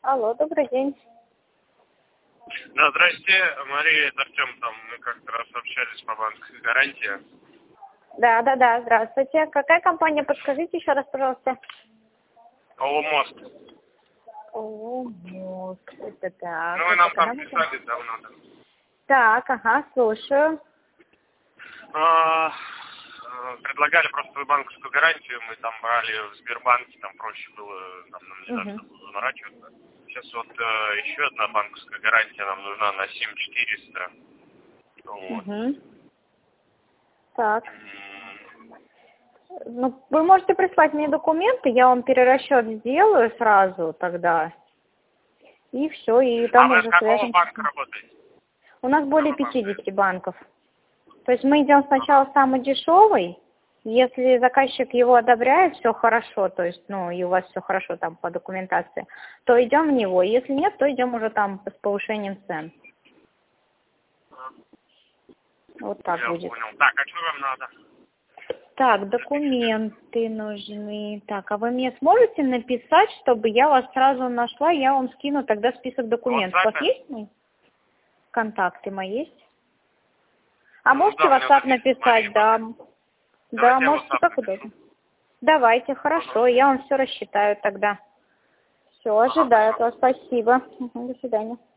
Алло, добрый день. Да, здрасте, Мария, это Артем, там мы как-то раз общались по банковской гарантии. Да, здравствуйте. Какая компания, подскажите еще раз, пожалуйста. Мост. Мост, это так. Ну, вы нам там писали давно. Да. Так, ага, слушаю. Предлагали просто банковскую гарантию, мы там брали в Сбербанке, там проще было, нам не надо было заморачиваться. Сейчас вот еще одна банковская гарантия нам нужна на 7400. Вот. Так. Ну, вы можете прислать мне документы, я вам перерасчет сделаю сразу тогда. И все, и там вы уже с какого свяжемся. банка работаете? У нас более 50 банков. То есть мы идем сначала самый дешевый. Если заказчик его одобряет, все хорошо, то есть, ну, и у вас все хорошо там по документации, то идем в него. Если нет, то идем уже там с повышением цен. Вот так Я будет. понял. Так, а что вам надо? Так, документы нужны. Так, а вы мне сможете написать, чтобы я вас сразу нашла, я вам скину тогда список документов. У вас есть мои контакты мои есть? А можете WhatsApp написать, да. Да, можете, как удобно. Давайте, хорошо, я вам все рассчитаю тогда. Все, ожидаю от вас, спасибо. До свидания.